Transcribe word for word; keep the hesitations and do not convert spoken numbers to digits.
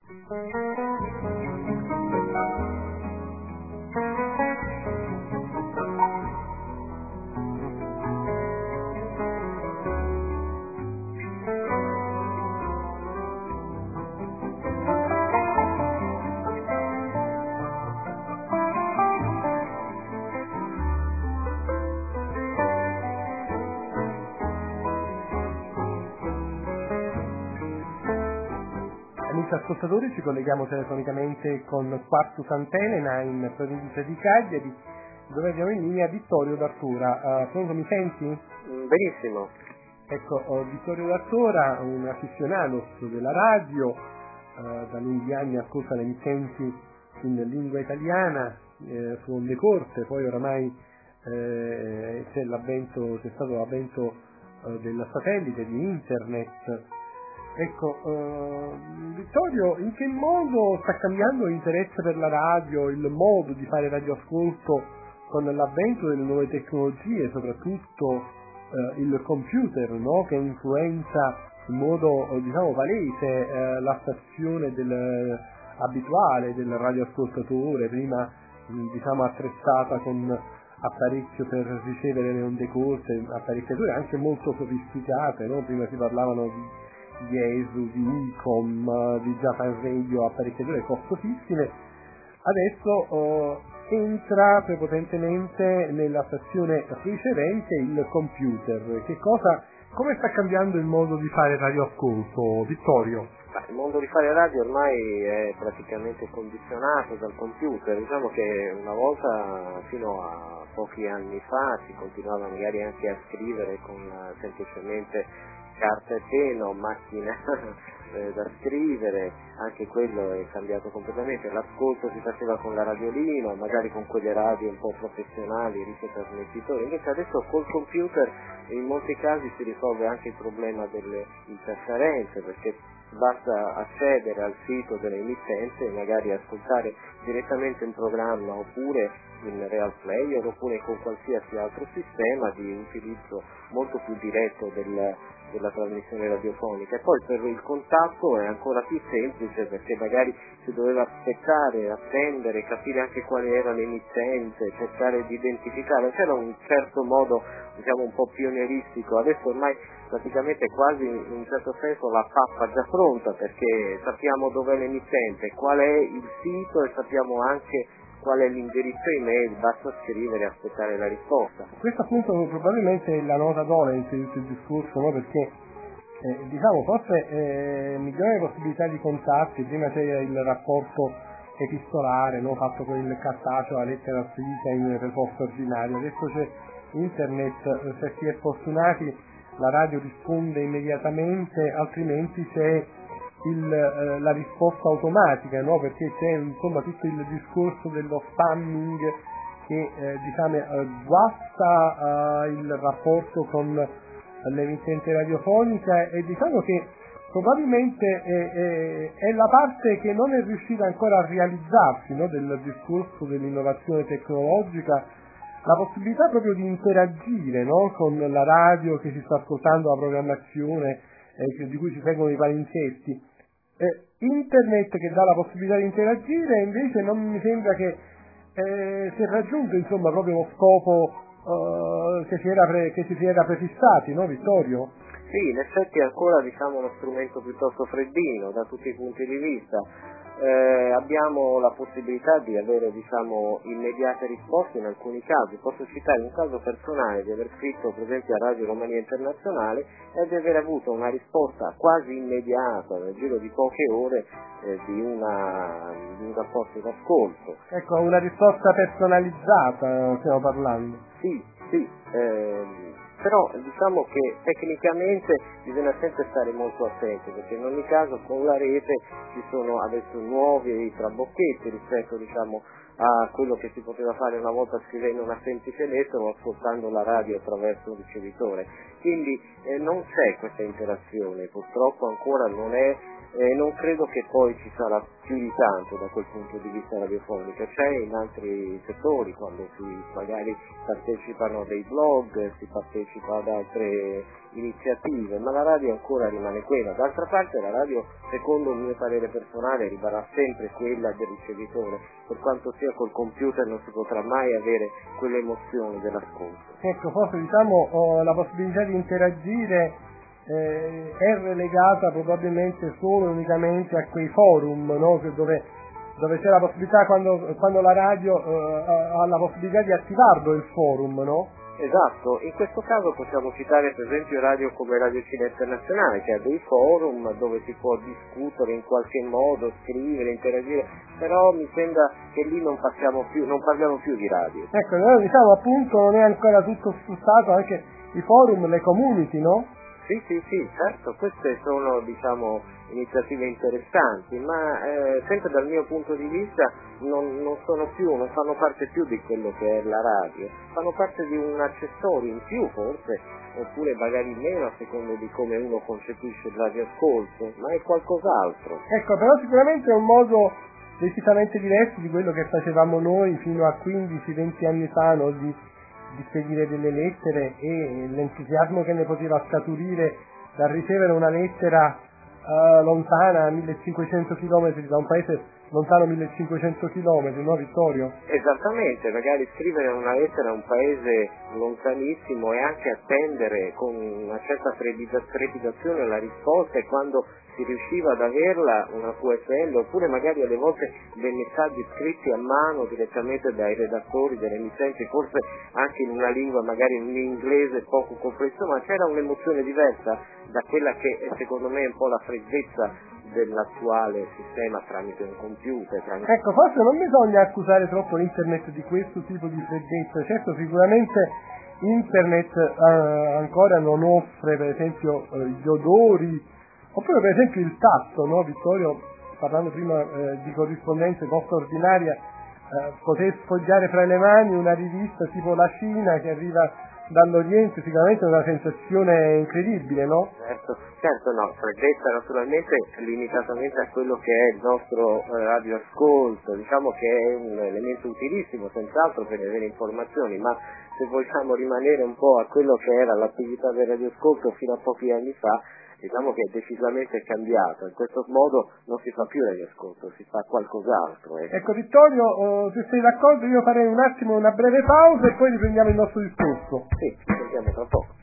Amici ascoltatori, ci colleghiamo telefonicamente con Quartu Sant'Elena in provincia di Cagliari, dove abbiamo in linea Vittorio D'Artura. Uh, pronto, mi senti? Benissimo. Ecco, uh, Vittorio D'Artura, un aficionado della radio, uh, da lunghi anni ascolta le emittenti in lingua italiana, eh, su onde corte, poi oramai eh, c'è l'avvento, c'è stato l'avvento uh, del satellite, di internet. Ecco, uh, Vittorio, in che modo sta cambiando l'interesse per la radio, il modo di fare radioascolto con l'avvento delle nuove tecnologie, soprattutto uh, il computer, no? Che influenza in modo, diciamo, palese uh, la stazione del, abituale del radioascoltatore, prima diciamo attrezzata con apparecchio per ricevere le onde corte, apparecchiature anche molto sofisticate, no? Prima si parlavano di di ESU, di Unicom, di Japan Radio, apparecchiature costosissime. Adesso uh, entra prepotentemente nella stazione ricevente il computer. Che cosa, come sta cambiando il modo di fare radioascolto, Vittorio? Il mondo di fare radio ormai è praticamente condizionato dal computer. Diciamo che una volta, fino a pochi anni fa, si continuava magari anche a scrivere con semplicemente carta e penna o macchina eh, da scrivere, anche quello è cambiato completamente. L'ascolto si faceva con la radiolina, magari con quelle radio un po' professionali, ricetrasmettitori. Invece adesso col computer in molti casi si risolve anche il problema delle interferenze, perché basta accedere al sito dell'emittente e magari ascoltare direttamente un programma, oppure in Real Player, oppure con qualsiasi altro sistema di utilizzo molto più diretto del, della trasmissione radiofonica. E poi per il contatto è ancora più semplice, perché magari si doveva aspettare, attendere, capire anche quale era l'emittente, cercare di identificare. C'era un certo modo, diciamo, un po' pionieristico. Adesso ormai praticamente quasi in un certo senso la pappa già pronta, perché sappiamo dov'è l'emittente, qual è il sito e sappiamo anche qual è l'indirizzo email, basta scrivere e aspettare la risposta. Questo appunto probabilmente è la nota dolente di tutto il discorso, no? Perché eh, diciamo forse eh, migliore possibilità di contatti. Prima c'era il rapporto epistolare, no? Fatto con il cartaceo, la lettera scritta in risposta ordinaria. Adesso c'è internet, se si è fortunati la radio risponde immediatamente, altrimenti c'è il, eh, la risposta automatica, no? Perché c'è insomma tutto il discorso dello spamming che eh, diciamo eh, guasta eh, il rapporto con l'emittente radiofonica, e diciamo che probabilmente è, è, è la parte che non è riuscita ancora a realizzarsi, no? Del discorso dell'innovazione tecnologica, la possibilità proprio di interagire, no? Con la radio che si sta ascoltando, la programmazione eh, di cui ci seguono i palinsetti. Eh, internet che dà la possibilità di interagire, invece non mi sembra che eh, si è raggiunto insomma proprio lo scopo eh, che, si era pre- che si si era prefissati, no Vittorio? Sì, in effetti è ancora, diciamo, uno strumento piuttosto freddino da tutti i punti di vista. Eh, abbiamo la possibilità di avere, diciamo, immediate risposte in alcuni casi. Posso citare un caso personale di aver scritto, per esempio, a Radio Romania Internazionale e di aver avuto una risposta quasi immediata nel giro di poche ore eh, di, una, di un rapporto d'ascolto. Ecco, una risposta personalizzata stiamo parlando. Sì, sì. Ehm, Però diciamo che tecnicamente bisogna sempre stare molto attenti, perché in ogni caso con la rete ci sono adesso nuovi trabocchetti rispetto, diciamo, a quello che si poteva fare una volta scrivendo una semplice lettera o ascoltando la radio attraverso un ricevitore. Quindi eh, non c'è questa interazione, purtroppo ancora non è e non credo che poi ci sarà più di tanto da quel punto di vista radiofonico. C'è in altri settori, quando si magari partecipano a dei blog, si partecipa ad altre iniziative, ma la radio ancora rimane quella. D'altra parte la radio, secondo il mio parere personale, rimarrà sempre quella del ricevitore, per quanto sia col computer non si potrà mai avere quell'emozione dell'ascolto. Ecco, forse diciamo oh, la possibilità di interagire Eh, è relegata probabilmente solo e unicamente a quei forum, no? dove, dove c'è la possibilità, quando, quando la radio eh, ha la possibilità di attivarlo il forum, no? Esatto, in questo caso possiamo citare per esempio radio come Radio Cinema Internazionale, che ha dei forum dove si può discutere in qualche modo, scrivere, interagire, però mi sembra che lì non passiamo più, non parliamo più di radio. Ecco, noi diciamo appunto non è ancora tutto sfruttato, anche i forum, le community, no? Sì, sì, sì, certo, queste sono, diciamo, iniziative interessanti, ma eh, sempre dal mio punto di vista non, non sono più, non fanno parte più di quello che è la radio, fanno parte di un accessorio in più forse, oppure magari meno a seconda di come uno concepisce il radioascolto, ma è qualcos'altro. Ecco, però sicuramente è un modo decisamente diverso di quello che facevamo noi fino a quindici venti anni fa, no? di di spedire delle lettere, e l'entusiasmo che ne poteva scaturire dal ricevere una lettera uh, lontana, a millecinquecento chilometri, da un paese lontano millecinquecento chilometri, no Vittorio? Esattamente, magari scrivere una lettera a un paese lontanissimo e anche attendere con una certa trepidazione la risposta, e quando si riusciva ad averla una Q S L, oppure magari alle volte dei messaggi scritti a mano direttamente dai redattori delle emittenti, forse anche in una lingua magari in inglese poco complesso, ma c'era un'emozione diversa da quella che è secondo me un po' la freddezza dell'attuale sistema tramite un computer. Tramite... Ecco, forse non bisogna accusare troppo l'internet di questo tipo di freddezza. Certo, sicuramente internet eh, ancora non offre per esempio eh, gli odori, oppure per esempio il tatto, no Vittorio? Parlando prima eh, di corrispondenza post ordinaria, eh, poter sfogliare fra le mani una rivista tipo La Cina che arriva dall'Oriente, sicuramente è una sensazione incredibile, no? Certo, certo no, freddezza naturalmente limitatamente a quello che è il nostro eh, radioascolto, diciamo che è un elemento utilissimo senz'altro per avere informazioni, ma se vogliamo rimanere un po' a quello che era l'attività del radioascolto fino a pochi anni fa, diciamo che è decisamente cambiato. In questo modo non si fa più radioascolto, si fa qualcos'altro. Eh. Ecco Vittorio, eh, se sei d'accordo io farei un attimo una breve pausa e poi riprendiamo il nostro discorso. Sì, ci sentiamo tra poco.